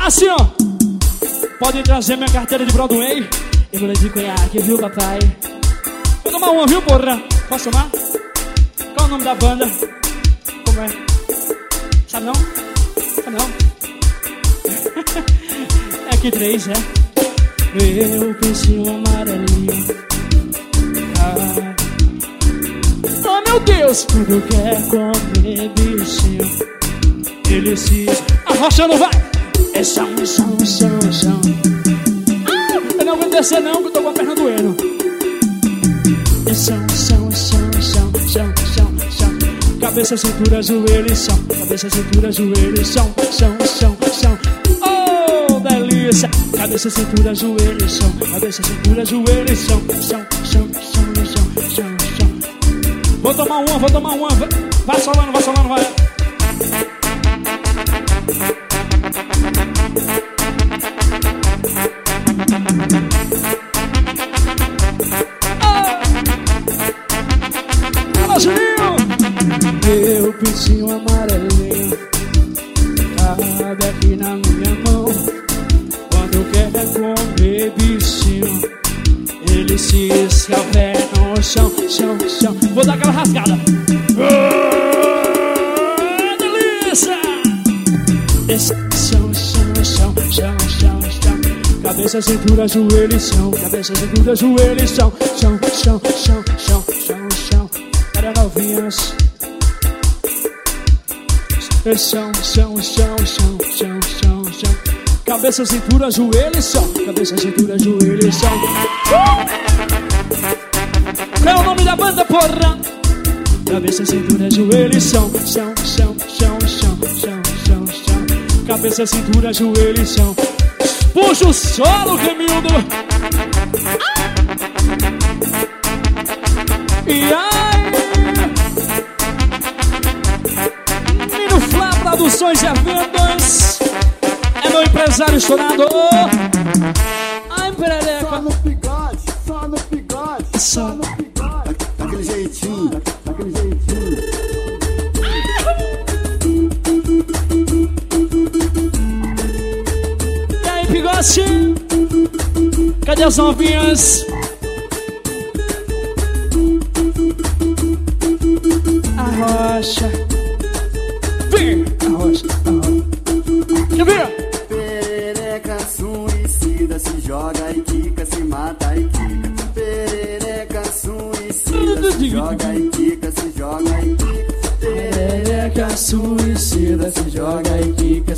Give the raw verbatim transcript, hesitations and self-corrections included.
Assim, ó. Pode trazer minha carteira de Broadway e mulher de conhaque, viu, papai? Vou tomar uma, viu, porra? Posso tomar? Qual é o nome da banda? Como é? Sabe não? Sabe não? É que três, é? Meu peixinho amarelinho. Ah. Oh, meu Deus! Tudo quer comer bichinho. Ele se... arrochando, vai! É chão, chão, chão, chão. Ah, eu não vou descer não, que eu tô com a perna doendo. É chão, chão, chão, chão, chão, chão, chão. Cabeça, cintura, joelho e chão. Cabeça, cintura, joelho e chão. Chão, chão, chão. Oh, delícia. Cabeça, cintura, joelho e chão. Cabeça, cintura, joelho e chão. Chão, chão, chão, chão, chão, chão. Vou tomar uma, vou tomar uma. Vai solando, vai solando, vai. Meu peixinho amarelinho cabe aqui na minha mão. Quando quer comer bichinho, ele se escalpé no chão, chão, chão. Vou dar aquela rasgada. Oh, delícia! Esse chão, chão, chão, chão, chão, chão. Cabeça, cintura, joelho e chão. Cabeça, cintura, joelho e chão. Chão, chão, chão, chão, chão, chão. Para novinhas. Chão, chão, chão, chão, chão, chão, chão. Cabeça, cintura, joelho e chão. Cabeça, cintura, joelho e chão. uh! Qual é o nome da banda, porra? Cabeça, cintura, joelho e chão. Chão, chão, chão, chão, chão, chão, chão. Cabeça, cintura, joelho e chão. Puxa o solo, Remildo. E aí? Produções e eventos. É meu empresário estourado. Ai, perereca. Só no bigode, só no bigode, só no bigode. Daquele jeitinho, daquele jeitinho. E aí, bigode? Cadê as novinhas? Arrocha. Vem! Arrocha, arrocha. Quer ver? Perereca suicida, se joga e quica, se mata e quica. Perereca suicida, se joga e quica, se joga e quica. Perereca suicida, se joga e quica,